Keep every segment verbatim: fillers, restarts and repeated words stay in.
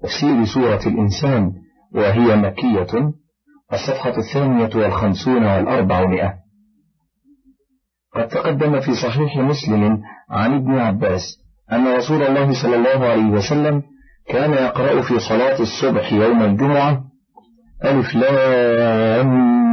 تفسير سورة الإنسان وهي مكية، الصفحة الثانية والخمسون والأربعمائة. قد تقدم في صحيح مسلم عن ابن عباس أن رسول الله صلى الله عليه وسلم كان يقرأ في صلاة الصبح يوم الجمعة ألف لام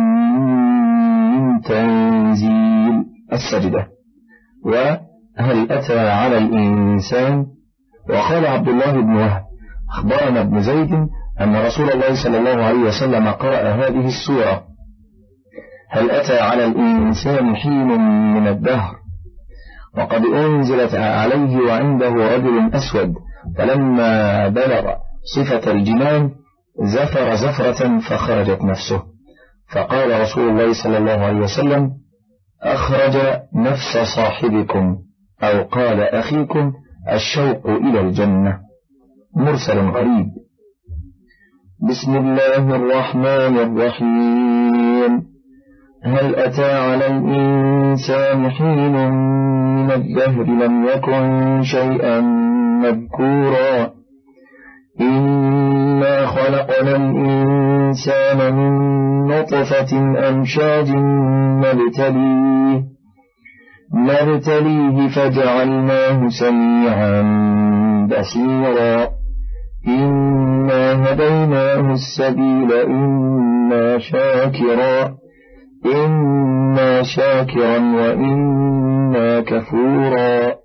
تنزيل السجدة، وهل أتى على الإنسان. وقال عبد الله بن وهب أخبرنا ابن زيد أن رسول الله صلى الله عليه وسلم قرأ هذه السورة هل أتى على الإنسان حين من الدهر، وقد أنزلت عليه وعنده رجل أسود، فلما بلغ صفة الجنان زفر زفرة فخرجت نفسه، فقال رسول الله صلى الله عليه وسلم أخرج نفس صاحبكم، أو قال أخيكم، الشوق إلى الجنة. مرسل غريب. بسم الله الرحمن الرحيم. هل أتى على الإنسان حين من الدهر لم يكن شيئا مذكورا إنا خلقنا الإنسان من نطفة أمشاج نبتليه نبتليه فجعلناه سميعا بصيرا إنا هديناه السبيل إما شاكرا إما شاكرا وإما كفورا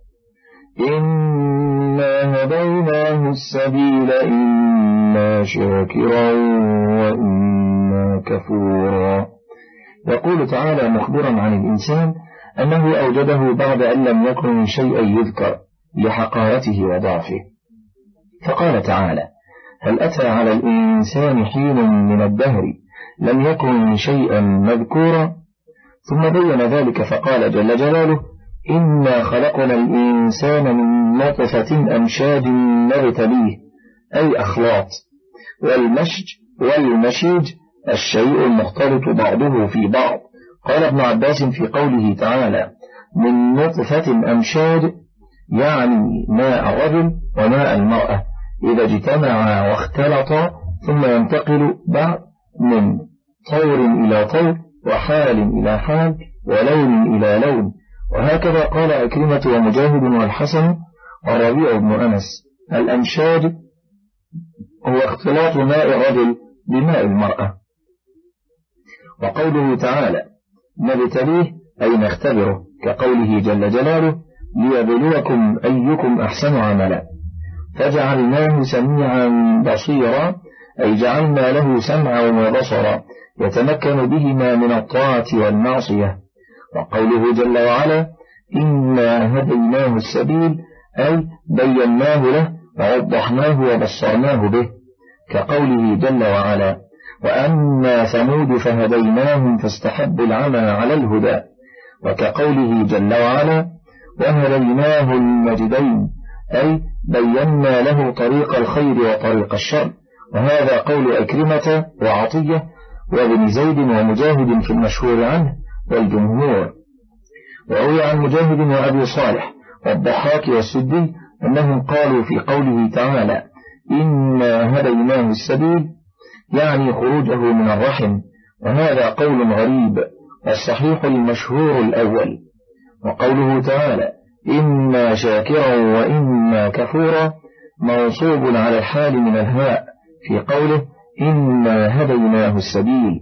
إنا هديناه السبيل إما شاكرا وإما كفورا. يقول تعالى مخبرا عن الإنسان أنه أوجده بعد أن لم يكن شيئا يذكر لحقارته وضعفه، فقال تعالى هل أتى على الإنسان حين من الدهر لم يكن شيئا مذكورا، ثم بين ذلك فقال جل جلاله إنا خلقنا الإنسان من نطفة أمشاج نبتليه، أي أخلاط، والمشج والمشيج الشيء المختلط بعضه في بعض. قال ابن عباس في قوله تعالى من نطفة أمشاج يعني ماء الرجل وماء المرأة إذا اجتمعا واختلطا، ثم ينتقل بعد من طور إلى طور وحال إلى حال ولون إلى لون. وهكذا قال أكرمة ومجاهد والحسن وربيع بن أنس الأمشاج هو اختلاط ماء الرجل بماء المرأة. وقوله تعالى نبتليه أي نختبره، كقوله جل جلاله ليبلوكم أيكم أحسن عملا، فجعلناه سميعا بصيرا أي جعلنا له سمعا وبصرا يتمكن بهما من الطاعة والمعصية. وقوله جل وعلا إنا هديناه السبيل أي بيناه له ووضحناه وبصرناه به، كقوله جل وعلا وأما ثمود فهديناهم فاستحبوا العمى على الهدى، وكقوله جل وعلا وهديناه النجدين أي بينا له طريق الخير وطريق الشر. وهذا قول أكرمة وعطية وابن زيد ومجاهد في المشهور عنه والجمهور. وروي عن مجاهد وأبي صالح والضحاك والسدي أنهم قالوا في قوله تعالى إنا هديناه السبيل يعني خروجه من الرحم، وهذا قول غريب، والصحيح المشهور الأول. وقوله تعالى إما شاكرا وإما كفورا موصوب على الحال من الهاء في قوله إنا هديناه السبيل،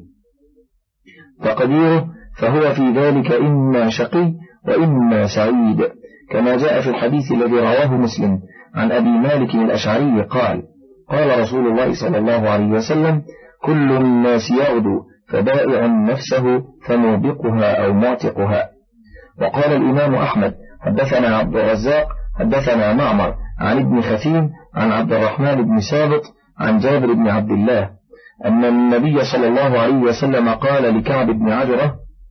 تقديره فهو في ذلك إما شقي وإما سعيد، كما جاء في الحديث الذي رواه مسلم عن أبي مالك الأشعري قال قال رسول الله صلى الله عليه وسلم كل الناس يغدو فبائع نفسه فموبقها أو معتقها. وقال الإمام أحمد حدثنا عبد الرزاق حدثنا معمر عن ابن خثيم عن عبد الرحمن بن سابط عن جابر بن عبد الله أن النبي صلى الله عليه وسلم قال لكعب بن عجرة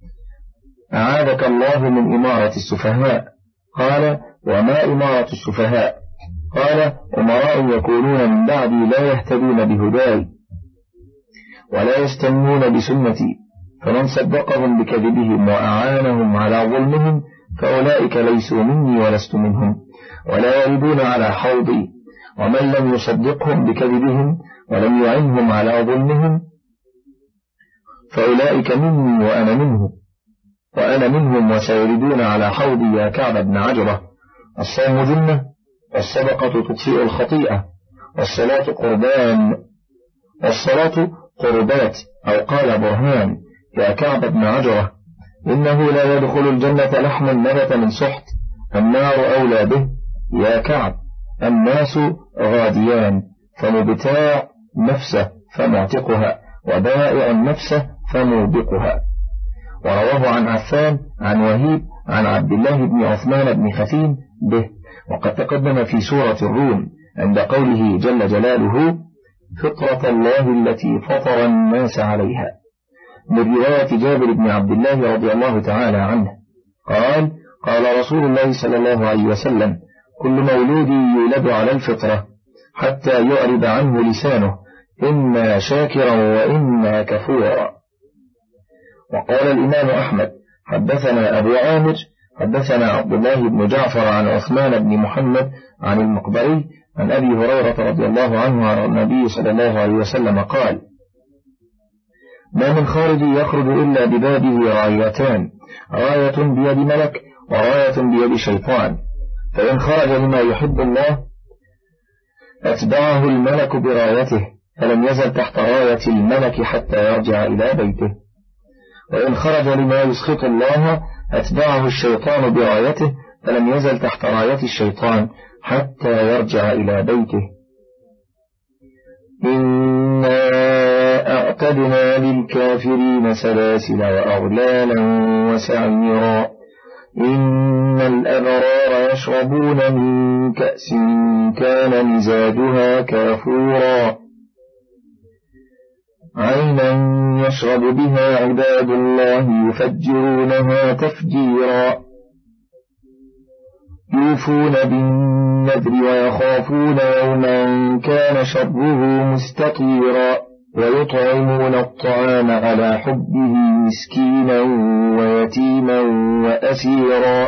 أعاذك الله من إمارة السفهاء. قال وما إمارة السفهاء؟ قال أمراء يكونون من بعدي لا يهتدون بهداي ولا يستنون بسنتي، فمن صدقهم بكذبهم وأعانهم على ظلمهم فأولئك ليسوا مني ولست منهم، ولا يردون على حوضي، ومن لم يصدقهم بكذبهم ولم يعنهم على ظلمهم فأولئك مني وأنا منه وأنا منهم وسيردون على حوضي يا كعب بن عجرة. الصوم جنة، والصدقة تطفئ الخطيئة، والصلاة قربان والصلاة قربات أو قال برهان يا كعب بن عجرة، إنه لا يدخل الجنة لحم نبت من سحت، النار أولى به يا كعب. الناس غاديان، فمبتاع نفسه فمعتقها، وبائع نفسه فموبقها. ورواه عن عفان عن وهيب عن عبد الله بن عثمان بن خثيم به، وقد تقدم في سورة الروم عند قوله جل جلاله فطرة الله التي فطر الناس عليها، من رواية جابر بن عبد الله رضي الله تعالى عنه قال قال رسول الله صلى الله عليه وسلم كل مولود يولد على الفطرة حتى يعرب عنه لسانه إما شاكرا وإما كفورا. وقال الإمام أحمد حدثنا أبو عامر حدثنا عبد الله بن جعفر عن عثمان بن محمد عن المقبري عن أبي هريرة رضي الله عنه عن النبي صلى الله عليه وسلم قال ما من خارج يخرج إلا ببابه رايتان، راية بيد ملك وراية بيد شيطان، فإن خرج لما يحب الله أتبعه الملك برايته فلم يزل تحت راية الملك حتى يرجع إلى بيته، وإن خرج لما يسخط الله أتبعه الشيطان برايته فلم يزل تحت راية الشيطان حتى يرجع إلى بيته. إنا أعتدنا للكافرين سلاسل وأغلالا وسعيرا، إن الأبرار يشربون من كأس كان مزاجها كافورا، عينا يشرب بها عباد الله يفجرونها تفجيرا، يوفون بالنذر ويخافون يوما كان شره مستطيرا، ويطعمون الطعام على حبه مسكينا ويتيما وأسيرا،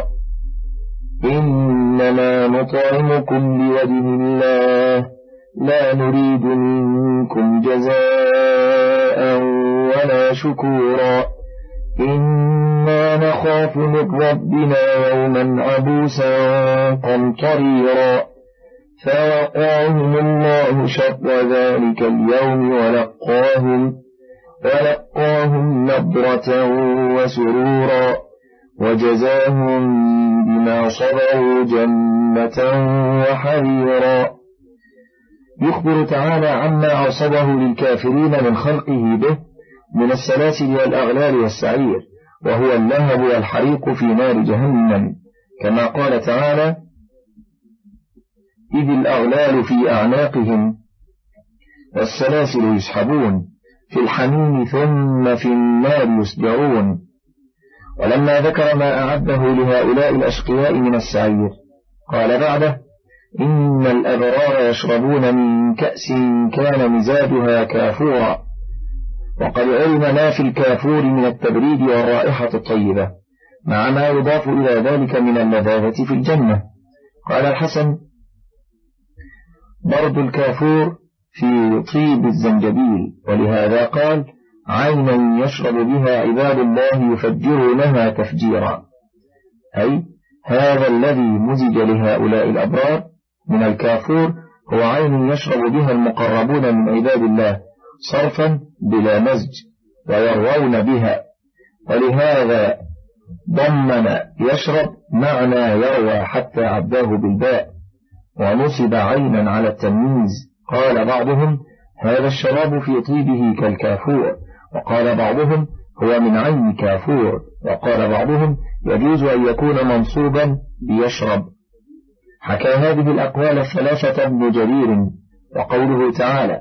إنما نطعمكم لوجه الله لا نريد منكم جزاء ولا شكورا، إنا نخاف من ربنا يوما عبوسا قمطريرا، فوقاهم الله شر ذلك اليوم ولقاهم ولقاهم نضرة وسرورا، وجزاهم بما صبروا جنة وحريرا. يخبر تعالى عما عصبه للكافرين من خلقه به من السلاسل والأغلال والسعير، وهو اللهب والحريق في نار جهنم، كما قال تعالى إذ الأغلال في أعناقهم والسلاسل يسحبون في الحميم ثم في النار يسجرون. ولما ذكر ما أعده لهؤلاء الأشقياء من السعير قال بعده إن الأبرار يشربون من كأس كان مزاجها كافورا، وقد علم ما في الكافور من التبريد والرائحة الطيبة مع ما يضاف إلى ذلك من اللذاذة في الجنة. قال الحسن برد الكافور في طيب الزنجبيل، ولهذا قال عينا يشرب بها عباد الله يفجرونها تفجيرا، أي هذا الذي مزج لهؤلاء الأبرار من الكافور هو عين يشرب بها المقربون من عباد الله صرفا بلا مزج ويروون بها، ولهذا ضمن يشرب معنى يروى حتى عداه بالباء ونصب عينا على التمييز. قال بعضهم هذا الشراب في طيبه كالكافور، وقال بعضهم هو من عين كافور، وقال بعضهم يجوز أن يكون منصوبا بيشرب. حكى هذه الأقوال الثلاثة ابن جرير. وقوله تعالى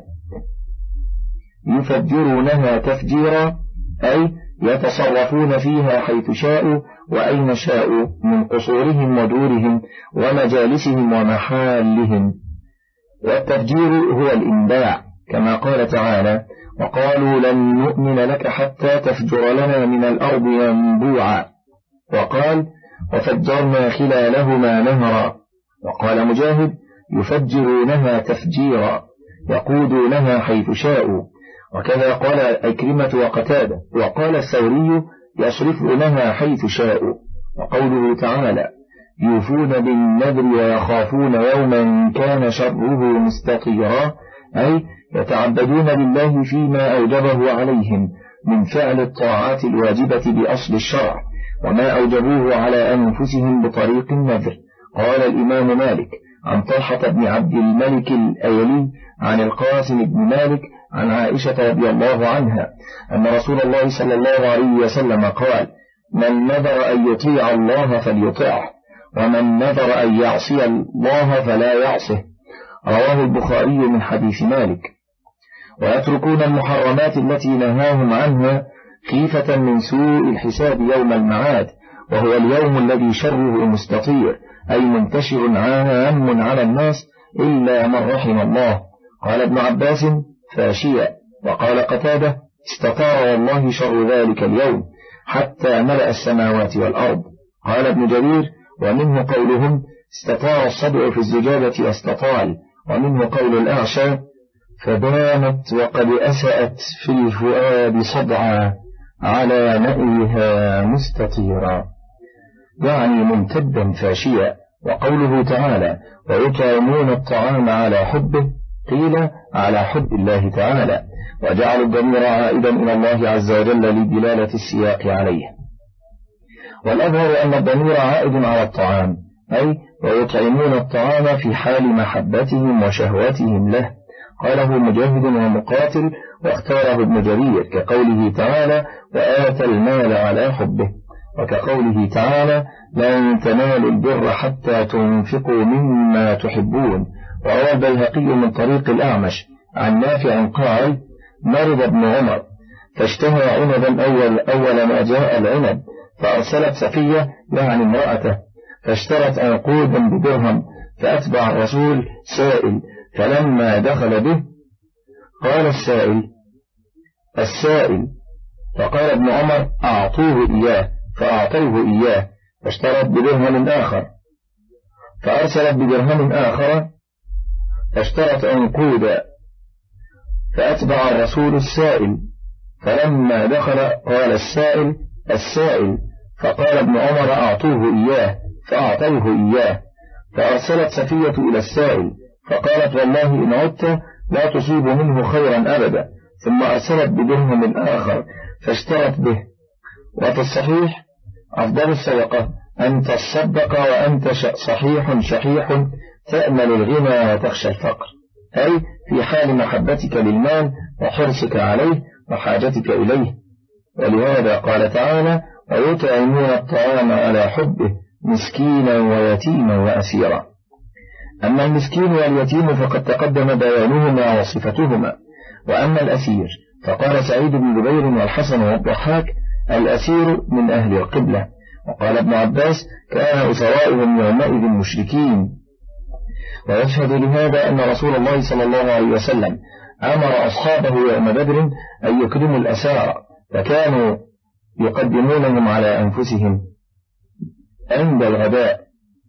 يفجرونها تفجيرا أي يتصرفون فيها حيث شاءوا وأين شاءوا من قصورهم ودورهم ومجالسهم ومحالهم. والتفجير هو الإنباع، كما قال تعالى وقالوا لن نؤمن لك حتى تفجر لنا من الأرض ينبوعا، وقال وفجرنا خلالهما نهرا. وقال مجاهد يفجرونها تفجيرا يقودونها حيث شاءوا. وكذا قال أكرمة وقتادة. وقال الثوري يصرفونها حيث شاءوا. وقوله تعالى يوفون بالنذر ويخافون يوما كان شره مستطيرا، أي يتعبدون بالله فيما أوجبه عليهم من فعل الطاعات الواجبة بأصل الشرع وما أوجبوه على أنفسهم بطريق النذر. قال الإمام مالك عن طلحة بن عبد الملك الأيلي عن القاسم بن مالك عن عائشة رضي الله عنها أن رسول الله صلى الله عليه وسلم قال من نذر أن يطيع الله فليطيعه ومن نذر أن يعصي الله فلا يعصه. رواه البخاري من حديث مالك. ويتركون المحرمات التي نهاهم عنها خيفة من سوء الحساب يوم المعاد، وهو اليوم الذي شره مستطير أي منتشر عام على الناس إلا من رحم الله. قال ابن عباس فاشيا. وقال قتادة استطار والله شر ذلك اليوم حتى ملأ السماوات والأرض. قال ابن جرير ومنه قولهم استطار الصدع في الزجاجة واستطال، ومنه قول الأعشى فبانت وقد أسأت في الفؤاد صدعا على نأيها مستطيرا، يعني ممتدا فاشيا. وقوله تعالى ويطعمون الطعام على حبه قيل على حب الله تعالى، وجعل الضمير عائدا إلى الله عز وجل لدلالة السياق عليه. والأظهر أن الضمير عائد على الطعام، أي ويطعمون الطعام في حال محبتهم وشهوتهم له. قاله مجاهد ومقاتل واختاره ابن جرير كقوله تعالى وآتى المال على حبه، وكقوله تعالى لن تنالوا البر حتى تنفقوا مما تحبون. وروى البيهقي من طريق الأعمش عن نافع قال مرض ابن عمر فاشتهى عنبا أول, أول ما جاء العنب، فأرسلت سفية يعني امرأته فاشترت عنقودا بدرهم، فأتبع الرسول سائل، فلما دخل به قال السائل السائل فقال ابن عمر أعطوه إياه، فأعطوه إياه، فاشترت بدرهم آخر، فأرسلت بدرهم آخر فاشترت عنقودا، فأتبع الرسول السائل، فلما دخل قال السائل السائل فقال ابن عمر أعطوه إياه، فأعطوه إياه، فأرسلت سفية إلى السائل فقالت والله إن عدت لا تصيب منه خيرا أبدا، ثم أرسلت بدرهم آخر فاشترت به. وفي الصحيح أفضل الصدقة أن تصدق وأنت صحيح شحيح تأمل الغنى وتخشى الفقر، أي في حال محبتك للمال وحرصك عليه وحاجتك إليه. ولهذا قال تعالى ويطعمون الطعام على حبه مسكينا ويتيما وأسيرا. أما المسكين واليتيم فقد تقدم بيانهما وصفتهما. وأما الأسير فقال سعيد بن جبير والحسن والضحاك الأسير من أهل القبلة. وقال ابن عباس كان أسرائهم يومئذ مشركين. ويشهد لهذا أن رسول الله صلى الله عليه وسلم أمر أصحابه يوم بدر أن يكرموا الأسارى، فكانوا يقدمونهم على أنفسهم عند الغداء.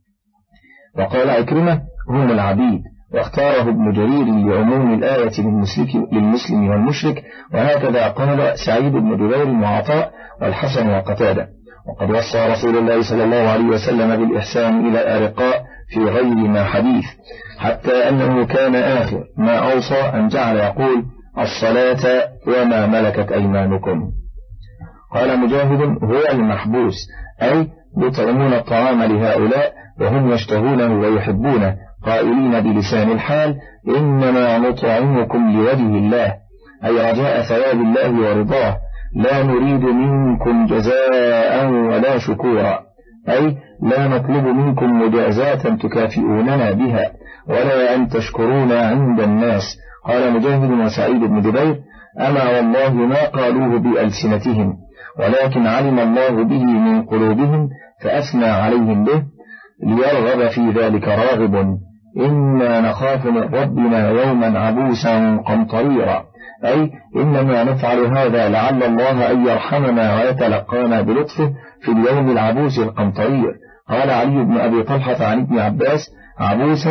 وقال عكرمة هم العبيد، واختاره ابن جرير لعموم الآية للمسلم والمشرك، وهكذا قال سعيد بن جبير وعطاء والحسن وقتادة. وقد وصى رسول الله صلى الله عليه وسلم بالإحسان إلى الأرقاء في غير ما حديث، حتى أنه كان آخر ما أوصى أن جعل يقول الصلاة وما ملكت أيمانكم. قال مجاهد هو المحبوس، أي يطعمون الطعام لهؤلاء وهم يشتهونه ويحبونه، قائلين بلسان الحال إنما نطعمكم لوجه الله، أي رجاء ثواب الله ورضاه، لا نريد منكم جزاء ولا شكورا، أي لا نطلب منكم مجازاة تكافئوننا بها ولا أن تشكرونا عند الناس. قال مجاهد وسعيد بن جبير أما والله ما قالوه بألسنتهم، ولكن علم الله به من قلوبهم فأثنى عليهم به ليرغب في ذلك راغب. إنا نخاف من ربنا يوما عبوسا قمطريرا، أي إنما نفعل هذا لعل الله أن يرحمنا ويتلقانا بلطفه في اليوم العبوس القمطرير. قال علي بن أبي طلحة عن ابن عباس عبوسا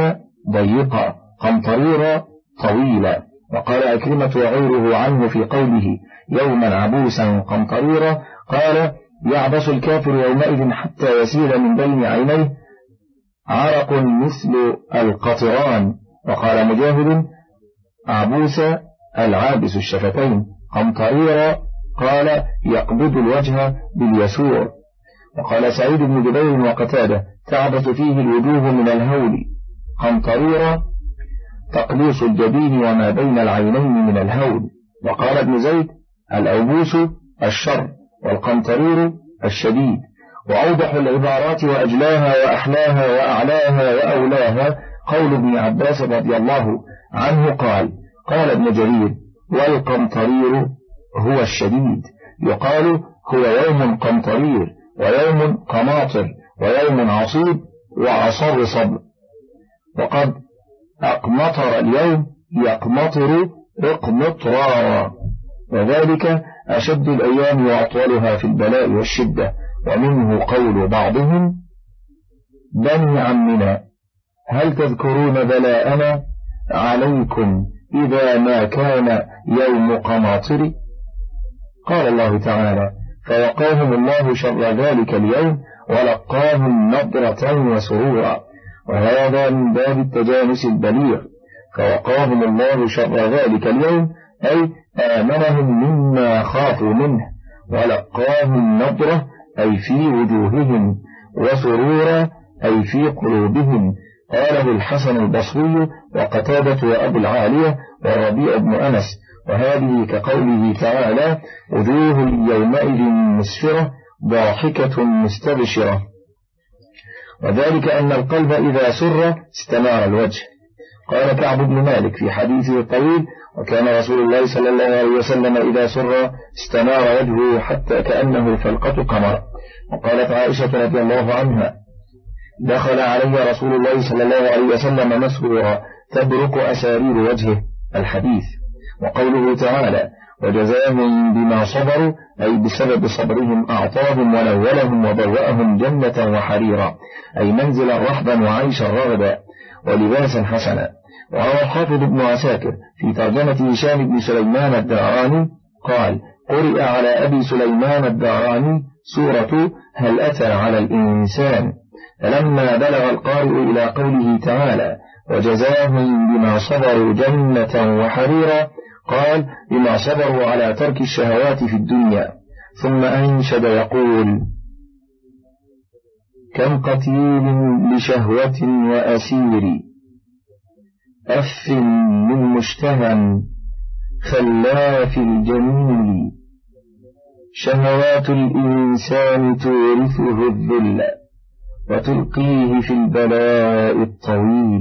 ضيقا، قمطريرا طويلا. وقال أكرمة وغيره عنه في قوله يوما عبوسا قمطريرا، قال يعبس الكافر يومئذ حتى يسيل من بين عينيه عرق مثل القطران. وقال مجاهد عبوس العابس الشفتين، قمطريرا قال يقبض الوجه باليسور. وقال سعيد بن جبير وقتادة تعبس فيه الوجوه من الهول، قمطريرا تقليص الجبين وما بين العينين من الهول. وقال ابن زيد الأوبوس الشر والقمطرير الشديد. وأوضح العبارات وأجلاها وأحلاها وأعلاها وأولاها قول ابن عباس رضي الله عنه قال قال ابن جرير والقمطرير هو الشديد، يقال هو يوم قمطرير ويوم قماطر ويوم عصيب وعصر صبر. وقد أقمطر اليوم يقمطر اقمطرارا، وذلك أشد الأيام وأطولها في البلاء والشدة. ومنه قول بعضهم بني عمنا هل تذكرون بلاءنا عليكم إذا ما كان يوم قماطر. قال الله تعالى فوقاهم الله شر ذلك اليوم ولقاهم نضرة وسرورا، وهذا من باب التجانس البليغ. فوقاهم الله شر ذلك اليوم أي آمنهم مما خافوا منه، ولقاهم نضرة أي في وجوههم، وسرورا أي في قلوبهم. قاله الحسن البصري وقتادة وأبو العالية والربيع بن أنس. وهذه كقوله تعالى وجوه يومئذ مسفرة ضاحكة مستبشرة، وذلك أن القلب إذا سر استنار الوجه. قال كعب بن مالك في حديثه الطويل وكان رسول الله صلى الله عليه وسلم إذا سر استنار وجهه حتى كأنه فلقة قمر. وقالت عائشة رضي الله عنها دخل علي رسول الله صلى الله عليه وسلم مسرورا تبرق أسارير وجهه الحديث. وقوله تعالى وجزاهم بما صبروا أي بسبب صبرهم أعطاهم ونولهم وبوأهم جنة وحريرا أي منزلا رحبا وعيشا رغدا ولباسا حسنا. وروى حافظ بن عساكر في ترجمة هشام بن سليمان الداراني قال قرئ على أبي سليمان الداراني سورة هل أتى على الإنسان، فلما بلغ القارئ إلى قوله تعالى وجزاهم بما صبروا جنة وحريرا قال بما صبروا على ترك الشهوات في الدنيا، ثم أنشد يقول كم قتيل لشهوة وأسير أف من مشتهى خلاف الجميل، شهوات الإنسان تورثه الذل وتلقيه في البلاء الطويل،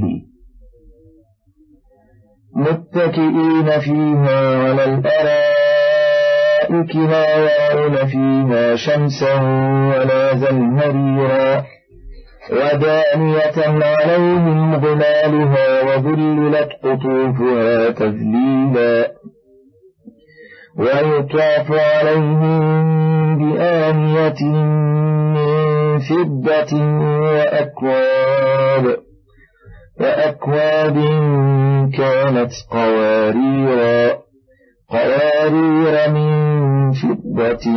متكئين فيها على الأرائك لا يرون فيها شمسا ولا زمهريرا، ودانية عليهم ظلالها وذللت قطوفها تذليلا، ويطاف عليهم بآنية من فضة وأكواب وأكواب كانت قواريرا قوارير من فضة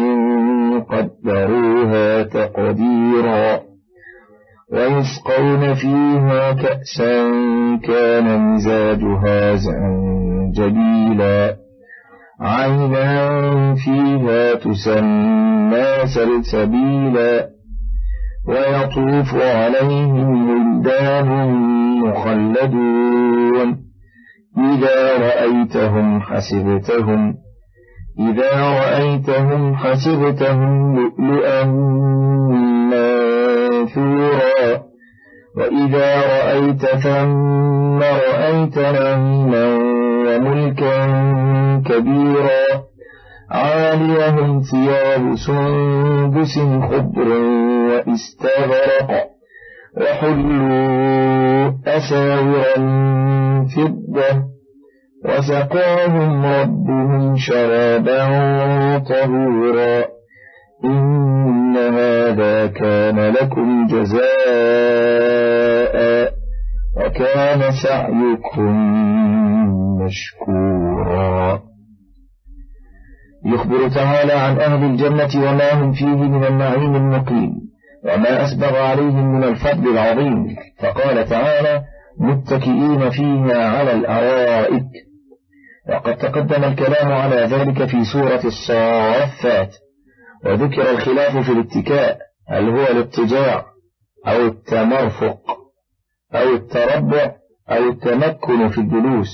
قدروها تقديرا، ويسقون فيها كأسا كان مزاجها زنجبيلا، عينا فيها تسمى سلسبيلا، ويطوف عليهم ولدان مخلدون إذا رأيتهم حسبتهم إذا رأيتهم حسبتهم لؤلؤا منثورا، وإذا رأيت ثم رأيت نعيما وملكا كبيرا، عاليهم ثياب سندس خضر واستبرق، وحلوا أساورا فضة، وسقاهم ربهم شرابا طهورا، إن هذا كان لكم جزاء وكان سعيكم مشكورا. يخبر تعالى عن أهل الجنة وما هم فيه من النعيم المقيم وما أسبغ عليهم من الفضل العظيم، فقال تعالى: متكئين فيها على الأرائك. وقد تقدم الكلام على ذلك في سورة الصافات، وذكر الخلاف في الاتكاء، هل هو الاضطجاع أو التمرفق أو التربع أو التمكن في الجلوس،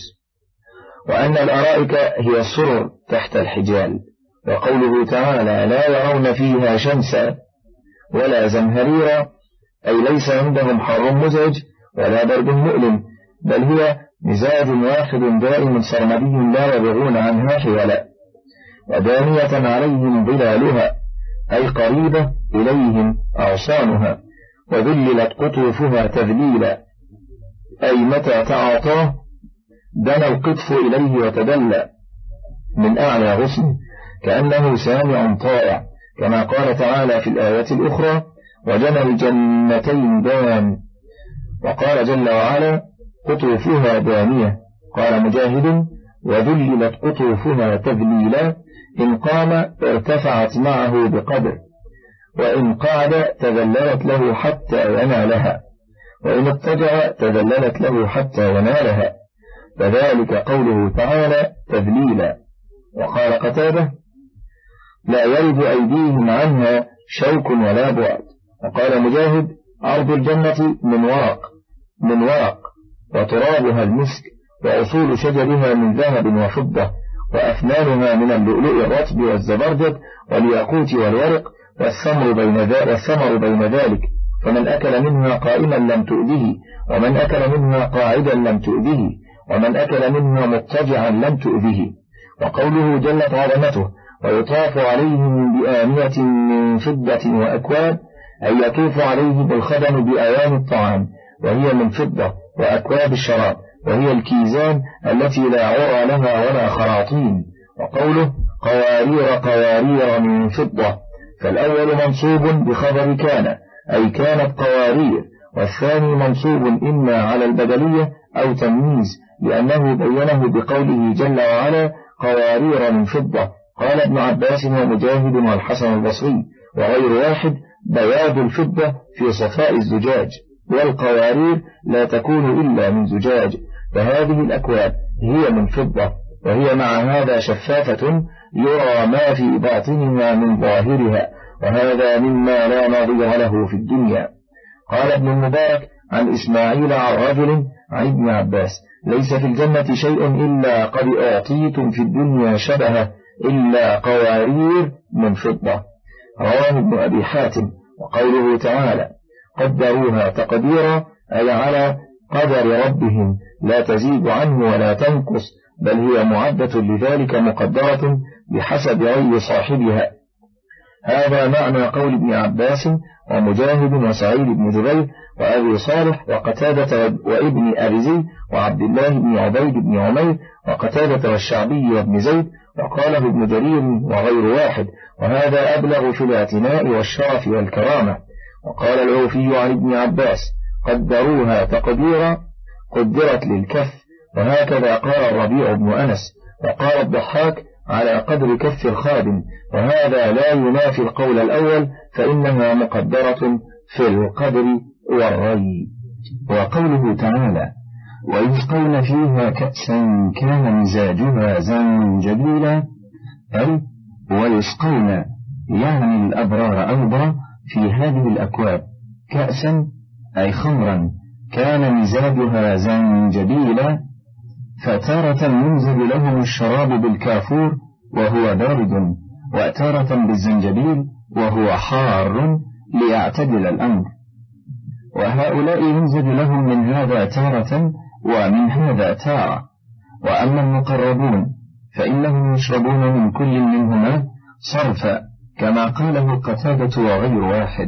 وأن الأرائك هي السرر تحت الحجال. وقوله تعالى: لا يرون فيها شمسا ولا زمهريرا، أي ليس عندهم حر مزعج ولا برد مؤلم، بل هي مزاج واحد دائم سرمدي لا يبغون عنها حولا. ودانية عليهم ظلالها، أي قريبة إليهم أغصانها، وذللت قطوفها تذليلا، أي متى تعاطاه دنا القطف إليه وتدلى من أعلى غصن كأنه سامع طائع، كما قال تعالى في الآية الأخرى: وجنى الجنتين دان. وقال جل وعلا: قطوفها دانية. قال مجاهد: وذللت قطوفها تذليلا، إن قام ارتفعت معه بقدر، وإن قعد تذللت له حتى ينالها، وإن اضطجع تذللت له حتى ينالها، فذلك قوله تعالى تذليلا. وقال قتادة: لا يرد أيديهم عنها شوك ولا بعد. وقال مجاهد: أرض الجنة من ورق من ورق وترابها المسك، وأصول شجرها من ذهب وفضة، وأفنانها من اللؤلؤ الرطب والزبرجد والياقوت والورق، والثمر بين والثمر بين ذلك، فمن أكل منها قائما لم تؤذه، ومن أكل منها قاعدا لم تؤذه، ومن أكل منها مضطجعا لم تؤذه. وقوله جلت عظمته: ويطاف عليهم بآنية من فضة وأكواب، أي يطوف عليهم الخدم بأواني الطعام وهي من فضة، وأكواب الشراب وهي الكيزان التي لا عرى لها ولا خراطيم. وقوله قوارير قوارير من فضة، فالأول منصوب بخبر كان، أي كانت قوارير، والثاني منصوب إما على البدلية أو تمييز، لأنه بينه بقوله جل وعلا قوارير من فضة. قال ابن عباس ومجاهد والحسن البصري وغير واحد: بياض الفضة في صفاء الزجاج، والقوارير لا تكون إلا من زجاج، فهذه الأكواب هي من فضة، وهي مع هذا شفافة يرى ما في باطنها من ظاهرها، وهذا مما لا نظير له في الدنيا. قال ابن المبارك عن إسماعيل عن رجل عن ابن عباس: ليس في الجنة شيء إلا قد أعطيتم في الدنيا شبهه إلا قوارير من فضة. رواه ابن أبي حاتم. وقوله تعالى قدروها تقديرا، أي على قدر ربهم لا تزيد عنه ولا تنقص، بل هي معدة لذلك مقدرة بحسب عي صاحبها. هذا معنى قول ابن عباس ومجاهد وسعيد بن جبير وأبي صالح وقتادة وابن أبي وعبد الله بن عبيد بن عمير وقتادة والشعبي وابن زيد، وقاله ابن جرير وغير واحد، وهذا أبلغ في الاعتناء والشرف والكرامة. وقال العوفي عن ابن عباس: قدروها تقديرا، قدرت للكف، وهكذا قال الربيع بن أنس. وقال الضحاك: على قدر كف الخادم، وهذا لا ينافي القول الأول، فإنها مقدرة في القدر والري. وقوله تعالى: ويسقون فيها كأسا كان مزاجها زنجبيلا، أي ويسقون يعني الأبرار أيضا في هذه الأكواب كأسا أي خمرا كان مزاجها زنجبيلا، فتارة ينزل لهم الشراب بالكافور وهو بارد، وتارة بالزنجبيل وهو حار ليعتدل الأمر. وهؤلاء ينزل لهم من هذا تارة ومن هذا تارة. وأما المقربون فإنهم يشربون من كل منهما صرفا، كما قاله قتادة وغير واحد.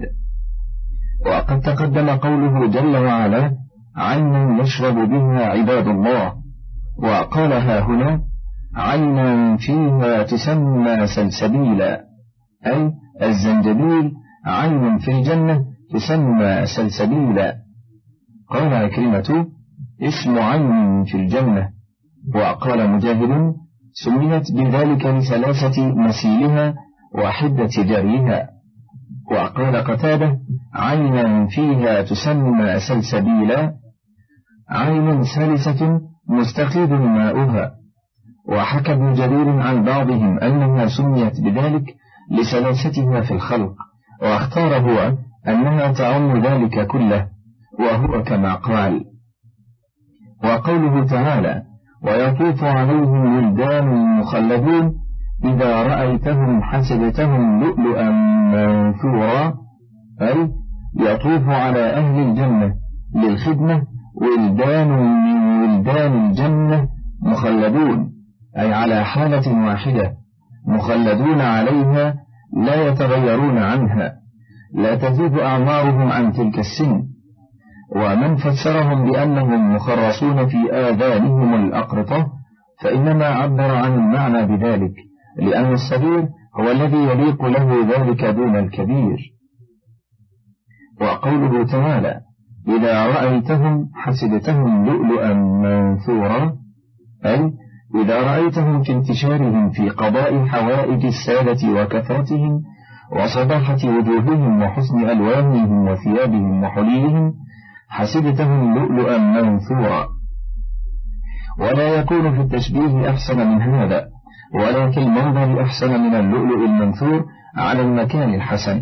وقد تقدم قوله جل وعلا: عينا يشرب بها عباد الله، وقالها هنا: عينا فيها تسمى سلسبيلا، أي الزنجبيل عين في الجنة تسمى سلسبيلا. قال عكرمة: اسم عين في الجنة. وقال مجاهد سميت بذلك لثلاثة مسيلها وحدة جريها. وقال قتادة عينا فيها تسمى سلسبيلا، عين سلسة مستقيد ماؤها. وحكى ابن جرير عن بعضهم أنها سميت بذلك لسلاستها في الخلق، واختار هو أنها تعم ذلك كله، وهو كما قال. وقوله تعالى ويطوف عليهم ولدان مخلدون إذا رأيتهم حسبتهم لؤلؤا منثورا، أي يطوف على أهل الجنة للخدمة ولدان من ولدان الجنة مخلدون، أي على حالة واحدة مخلدون عليها لا يتغيرون عنها، لا تزيد أعمارهم عن تلك السن. ومن فسرهم بأنهم مخرصون في آذانهم الأقرطة فإنما عبر عن المعنى بذلك، لأن الصغير هو الذي يليق له ذلك دون الكبير. وقوله تعالى إذا رأيتهم حسبتهم لؤلؤا منثورا، أي إذا رأيتهم في انتشارهم في قضاء حوائج السادة وكثرتهم وصباحة وجوههم وحسن ألوانهم وثيابهم وحليهم حسبتهم لؤلؤا منثورا. ولا يكون في التشبيه أحسن من هذا، ولكن المنظر أحسن من اللؤلؤ المنثور على المكان الحسن.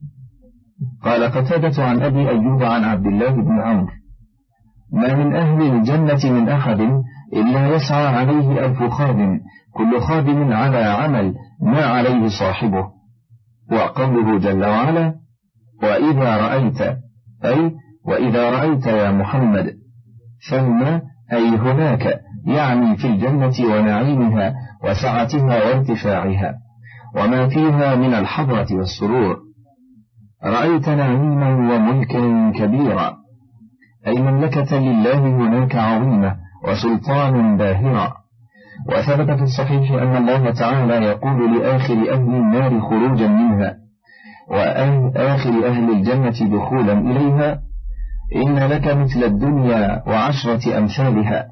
قال قتادة عن أبي أيوب عن عبد الله بن عمرو ما من أهل الجنة من أحد إلا يسعى عليه ألف خادم، كل خادم على عمل ما عليه صاحبه. وقوله جل وعلا وإذا رأيت، أي وإذا رأيت يا محمد، ثم أي هناك، يعني في الجنة ونعيمها وسعتها وارتفاعها وما فيها من الحضرة والسرور، رأيت نعيما وملكا كبيرا، أي مملكة لله هناك عظيمة وسلطان باهرا. وثبت في الصحيح أن الله تعالى يقول لآخر أهل النار خروجا منها وآخر أهل الجنة دخولا إليها إن لك مثل الدنيا وعشرة أمثالها.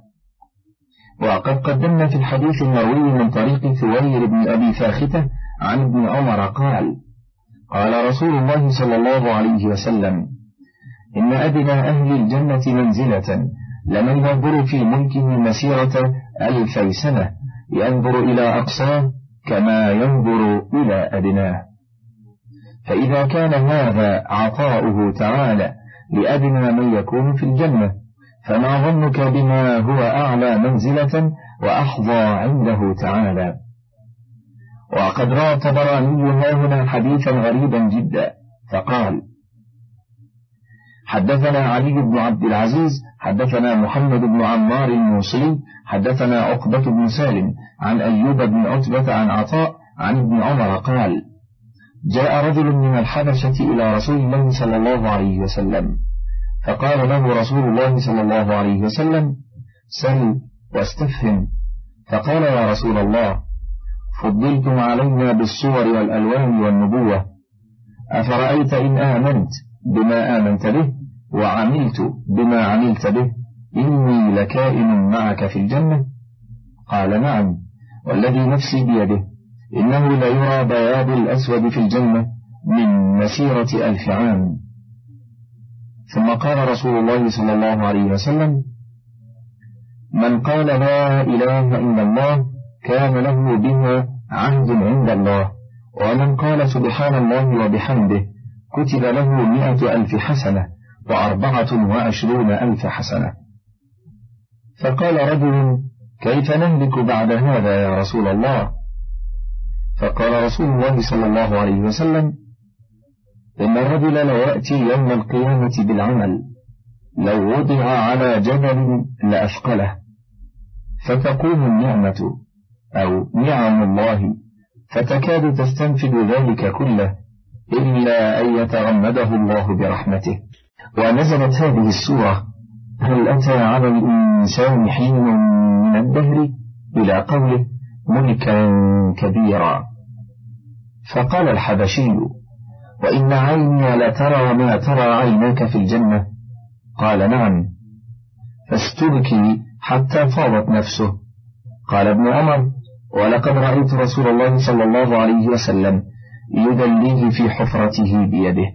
وقد قدمنا في الحديث المروي من طريق ثوير بن أبي فاختة عن ابن عمر قال قال رسول الله صلى الله عليه وسلم إن أدنى أهل الجنة منزلة لمن ينظر في ملكه مسيرة ألفي سنة، ينظر إلى أقصاه كما ينظر إلى أدناه. فإذا كان هذا عطاؤه تعالى لأدنى من يكون في الجنة، فما ظنك بما هو أعلى منزلة وأحظى عنده تعالى. وقد روى الطبراني هنا حديثا غريبا جدا فقال حدثنا علي بن عبد العزيز حدثنا محمد بن عمار الموصلي حدثنا عقبة بن سالم عن أيوب بن عتبة عن عطاء عن ابن عمر قال جاء رجل من الحبشة إلى رسول الله صلى الله عليه وسلم فقال له رسول الله صلى الله عليه وسلم سل واستفهم. فقال يا رسول الله فضلتم علينا بالصور والألوان والنبوة، أفرأيت إن آمنت بما آمنت به وعملت بما عملت به إني لكائن معك في الجنة؟ قال نعم والذي نفسي بيده إنه ليرى بياض الأسود في الجنة من مسيرة ألف عام. ثم قال رسول الله صلى الله عليه وسلم من قال لا إله إلا الله كان له بها عهد عند الله، ومن قال سبحان الله وبحمده كتب له مئة ألف حسنة وأربعة وعشرون ألف حسنة. فقال رجل كيف نهلك بعد هذا يا رسول الله؟ فقال رسول الله صلى الله عليه وسلم إن الرجل لا يأتي يوم القيامة بالعمل لو وضع على جبل لأثقله، فتقوم النعمة أو نعم الله فتكاد تستنفذ ذلك كله إلا أن يتغمده الله برحمته. ونزلت هذه السورة هل أتى على الإنسان حين من الدهر إلى قوله ملكا كبيرا. فقال الحبشي وإن عيني لترى ما ترى عيناك في الجنة؟ قال نعم. فاستبكي حتى فاضت نفسه. قال ابن عمر: ولقد رأيت رسول الله صلى الله عليه وسلم يدليه في حفرته بيده.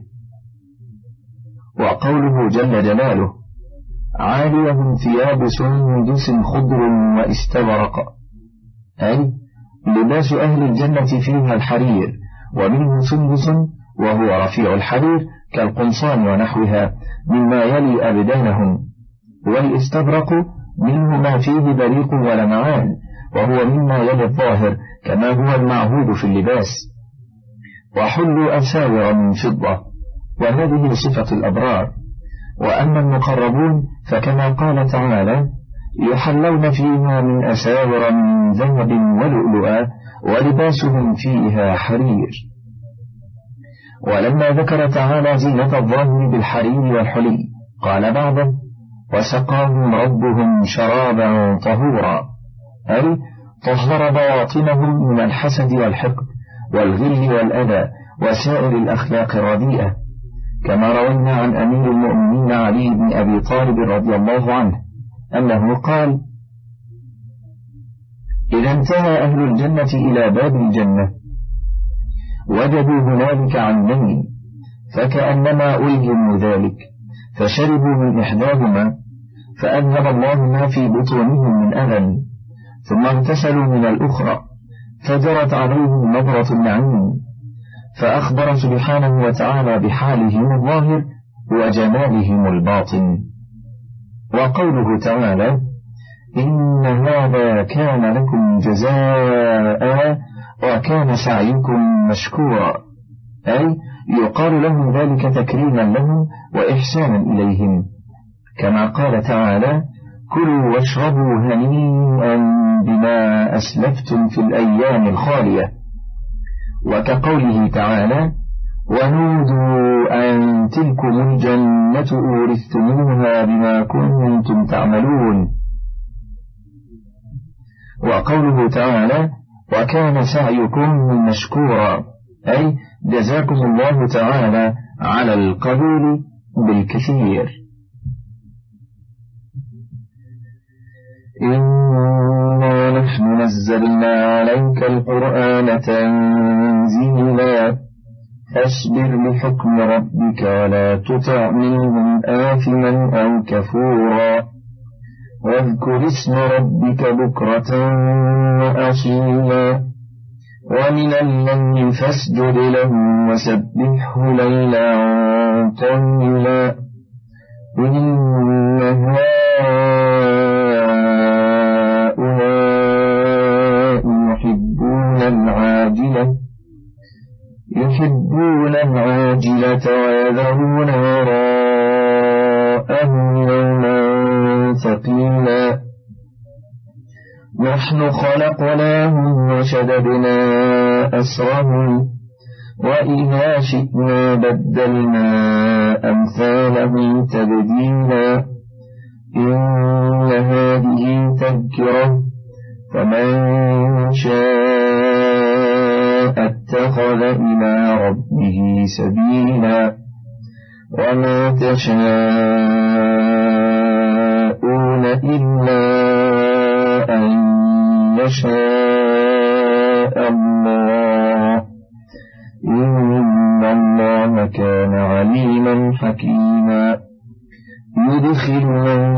وقوله جل جلاله: عاليهم ثياب سندس خضر واستبرق، أي لباس أهل الجنة فيها الحرير، ومنه سندس وهو رفيع الحرير كالقمصان ونحوها مما يلي أبدانهم، والاستبرق منه ما فيه بريق ولمعان، وهو مما يلي الظاهر كما هو المعهود في اللباس. وحلوا أساور من فضة، وهذه صفة الأبرار. وأما المقربون فكما قال تعالى: يحلون فيها من أساور من ذهب ولؤلؤا ولباسهم فيها حرير. ولما ذكر تعالى زينة الظاهر بالحرير والحلي قال بعضه: وسقاهم ربهم شرابا طهورا، أي طهر بواطنهم من الحسد والحقد والغل والأذى وسائر الأخلاق الرديئة، كما روينا عن أمير المؤمنين علي بن أبي طالب رضي الله عنه أنه قال: إذا انتهى أهل الجنة إلى باب الجنة وجدوا هنالك عينين، فكأنما ألهموا ذلك، فشربوا من إحداهما فأذهب الله ما في بطونهم من أذى، ثم اغتسلوا من الأخرى فجرت عليهم نظرة النعيم، فأخبر سبحانه وتعالى بحالهم الظاهر وجمالهم الباطن. وقوله تعالى: إن هذا كان لكم جزاء وكان سعيكم مشكورا، أي يقال لهم ذلك تكريما لهم وإحسانا إليهم، كما قال تعالى: كلوا واشربوا هنيئا بما أسلفتم في الأيام الخالية. وكقوله تعالى: ونودوا أن تلكم الجنة أورثتموها بما كنتم تعملون. وقوله تعالى: وكان سعيكم مشكورا، أي جزاكم الله تعالى على القبول بالكثير. إنا نحن نزلنا عليك القرآن تنزيلا فاصبر لحكم ربك ولا تطع منهم آثما أو كفورا واذكر اسم ربك بكرة وأصيلا ومن الليل فاسجد له وسبحه ليلا طويلا إن هؤلاء يحبون العاجلة يحبون العاجلة ويذرون وراءهم يوما ثقيلا نحن خلقناهم وشددنا أسرهم وإذا شئنا بدلنا أمثالهم تبديلا إن هذه تذكرة فمن شاء اتخذ إلى ربه سبيلا وما تشاءون إلا أن يشاء الله إن الله كان عليما حكيما يدخل من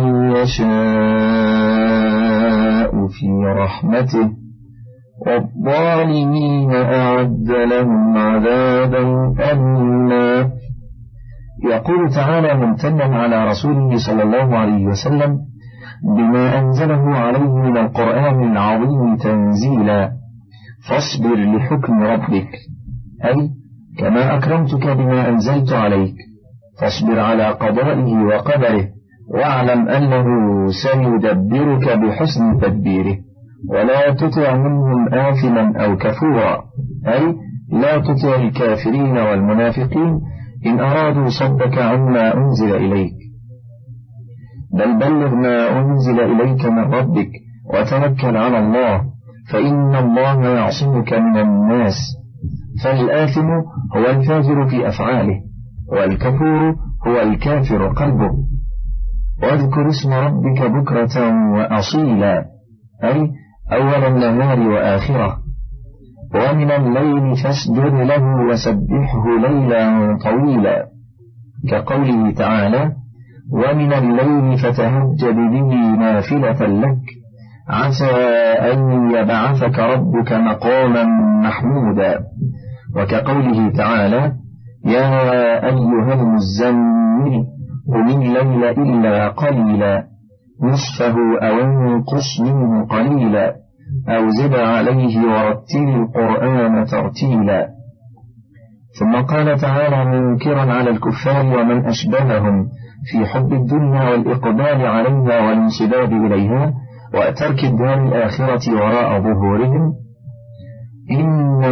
يشاء في رحمته والظالمين أعد لهم عذابا أليما. يقول تعالى ممتنا على رسوله صلى الله عليه وسلم بما أنزله عليه من القرآن العظيم تنزيلا فاصبر لحكم ربك، أي كما أكرمتك بما أنزلت عليك فاصبر على قضائه وقدره واعلم أنه سيدبرك بحسن تدبيره ولا تطع منهم آثما أو كفورا، أي لا تطع الكافرين والمنافقين إن أرادوا صدك عما أنزل إليك، بل بلغ ما أنزل إليك من ربك وتوكل على الله فإن الله يعصمك من الناس. فالآثم هو الفاجر في أفعاله والكفور هو الكافر قلبه. واذكر اسم ربك بكرة وأصيلا، أي أول النهار وآخره. ومن الليل فاسجد له وسبحه ليلا طويلا، كقوله تعالى: ومن الليل فتهجد به نافلة لك عسى أن يبعثك ربك مقاما محمودا، وكقوله تعالى: يا أيها المزمل قم الليل إلا قليلا نصفه أو انقص منه قليلا أو زد عليه ورتل القرآن ترتيلا. ثم قال تعالى منكرا على الكفار ومن أشبههم في حب الدنيا والإقبال عليها والانصباب إليها وترك الدار الآخرة وراء ظهورهم: إن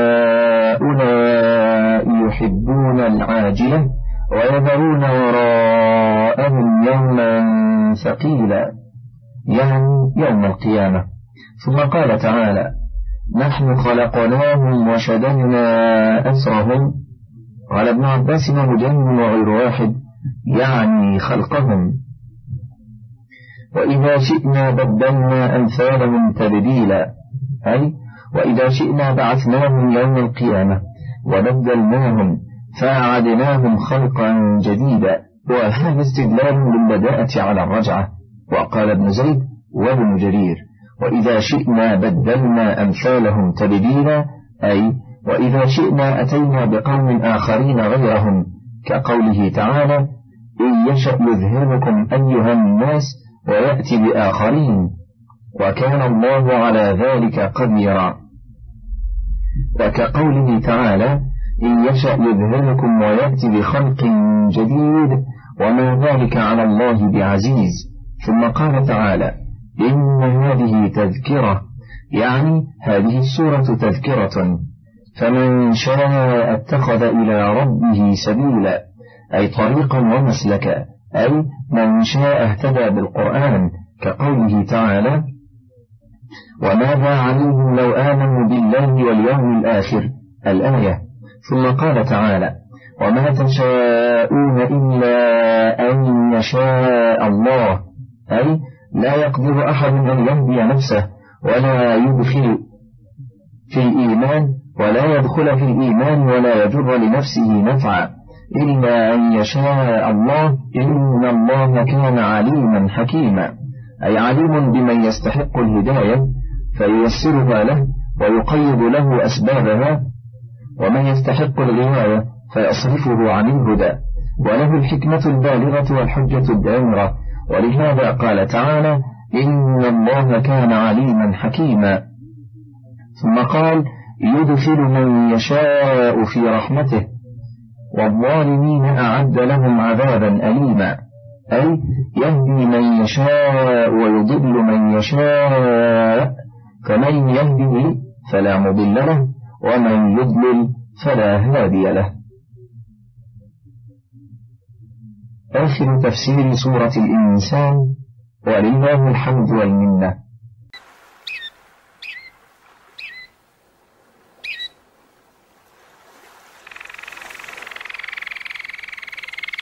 هؤلاء يحبون العاجلة ويذرون وراءهم يوما ثقيلا، يعني يوم القيامة. ثم قال تعالى: نحن خلقناهم وشددنا أسرهم. قال ابن عباس ومجاهد وغير واحد يعني خلقهم. وإذا شئنا بدلنا أمثالهم تبديلا، أي وإذا شئنا بعثناهم يوم القيامة وبدلناهم فأعدناهم خلقا جديدا، وهذا استدلال بالبداءة على الرجعة. وقال ابن زيد وابن جرير: وإذا شئنا بدلنا أمثالهم تبديلا، أي وإذا شئنا أتينا بقوم آخرين غيرهم، كقوله تعالى: إن يشأ يذهبكم أيها الناس ويأتي بآخرين وكان الله على ذلك قديرا. وكقوله تعالى: إن يشأ يذهبكم ويأتي بخلق جديد وما ذلك على الله بعزيز. ثم قال تعالى: إن هذه تذكرة، يعني هذه السورة تذكرة، فمن شاء اتخذ إلى ربه سبيلا، أي طريقا ومسلكا، أي من شاء اهتدى بالقرآن، كقوله تعالى: وماذا عليهم لو آمنوا بالله واليوم الآخر، الآية. ثم قال تعالى: وما تشاءون إلا أن يشاء الله، أي لا يقدر أحد أن يهدي نفسه ولا يدخل في الإيمان ولا يدخل في الإيمان ولا يجر لنفسه نفعا إلا أن يشاء الله، إن الله كان عليما حكيما، أي عليم بمن يستحق الهداية فييسرها له ويقيض له أسبابها، ومن يستحق الغواية فيصرفه عن الهدى، وله الحكمة البالغة والحجة الدامرة. ولهذا قال تعالى: إن الله كان عليما حكيما. ثم قال: يدخل من يشاء في رحمته والظالمين أعد لهم عذابا أليما، أي يهدي من يشاء ويضل من يشاء، فمن يهده فلا مضل له ومن يضلل فلا هادي له. آخر تفسير سورة الإنسان، ولله الحمد والمنة.